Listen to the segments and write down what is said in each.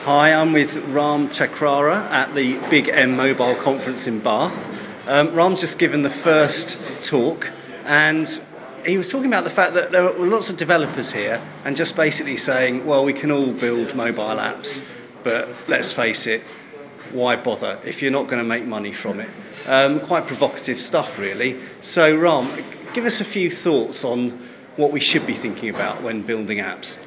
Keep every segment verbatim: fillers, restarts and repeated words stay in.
Hi, I'm with Ram Chakrara at the Big M Mobile Conference in Bath. Um, Ram's just given the first talk, and he was talking about the fact that there were lots of developers here and just basically saying, well, we can all build mobile apps, but let's face it, why bother if you're not going to make money from it? Um, quite provocative stuff, really. So, Ram, give us a few thoughts on what we should be thinking about when building apps.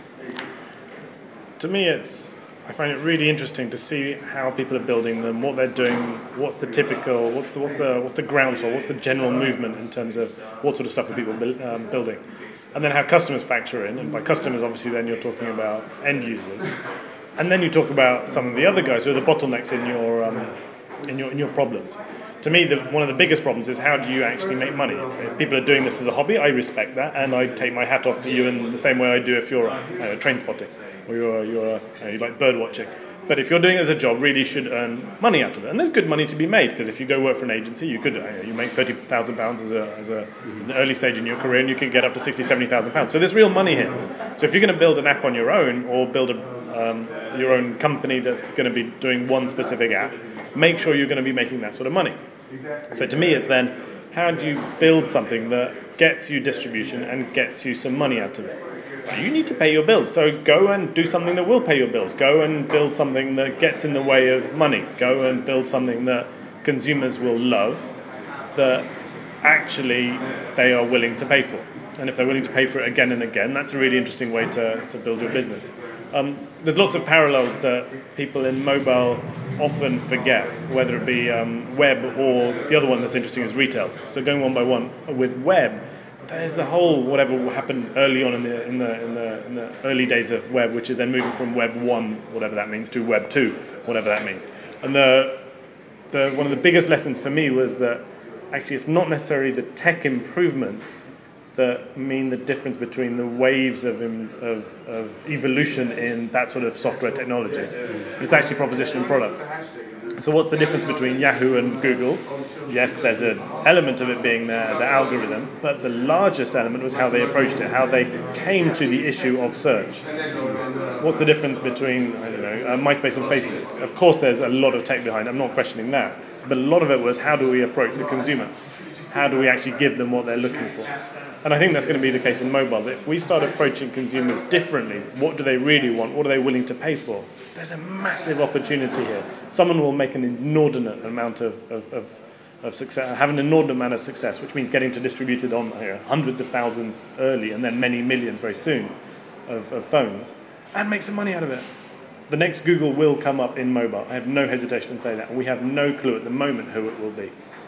To me, it's I find it really interesting to see how people are building them, what they're doing, what's the typical, what's the what's the what's the groundswell, what's the general movement in terms of what sort of stuff are people um, building, and then how customers factor in. And by customers, obviously, then you're talking about end users, and then you talk about some of the other guys who are the bottlenecks in your um, in your in your problems. To me, the, one of the biggest problems is how do you actually make money? If people are doing this as a hobby, I respect that, and I take my hat off to you in the same way I do if you're uh, train spotting or you're, you're uh, you like bird watching. But if you're doing it as a job, really should earn money out of it, and there's good money to be made, because if you go work for an agency, you could uh, you make thirty thousand pounds as a as a an early stage in your career, and you can get up to sixty, seventy thousand pounds. So there's real money here. So if you're going to build an app on your own, or build a, um, your own company that's going to be doing one specific app, make sure you're going to be making that sort of money. So to me, it's then, how do you build something that gets you distribution and gets you some money out of it? Well, you need to pay your bills, so go and do something that will pay your bills. Go and build something that gets in the way of money. Go and build something that consumers will love, that actually they are willing to pay for. And if they're willing to pay for it again and again, that's a really interesting way to, to build your business. Um, there's lots of parallels that people in mobile often forget, whether it be um, web, or the other one that's interesting is retail. So going one by one, with web, there's the whole whatever happened early on in the in the in the, in the early days of web, which is then moving from web one, whatever that means, to web two, whatever that means. And the the one of the biggest lessons for me was that actually it's not necessarily the tech improvements that mean the difference between the waves of, of, of evolution in that sort of software technology. But it's actually proposition and product. So what's the difference between Yahoo and Google? Yes, there's an element of it being their, their algorithm, but the largest element was how they approached it, how they came to the issue of search. What's the difference between, I don't know, uh, MySpace and Facebook? Of course there's a lot of tech behind it, I'm not questioning that, but a lot of it was, how do we approach the consumer? How do we actually give them what they're looking for? And I think that's going to be the case in mobile, that if we start approaching consumers differently, what do they really want, what are they willing to pay for? There's a massive opportunity here. Someone will make an inordinate amount of, of, of, of success, have an inordinate amount of success, which means getting to distributed on you know, hundreds of thousands early, and then many millions very soon of, of phones, and make some money out of it. The next Google will come up in mobile. I have no hesitation in saying that, and we have no clue at the moment who it will be.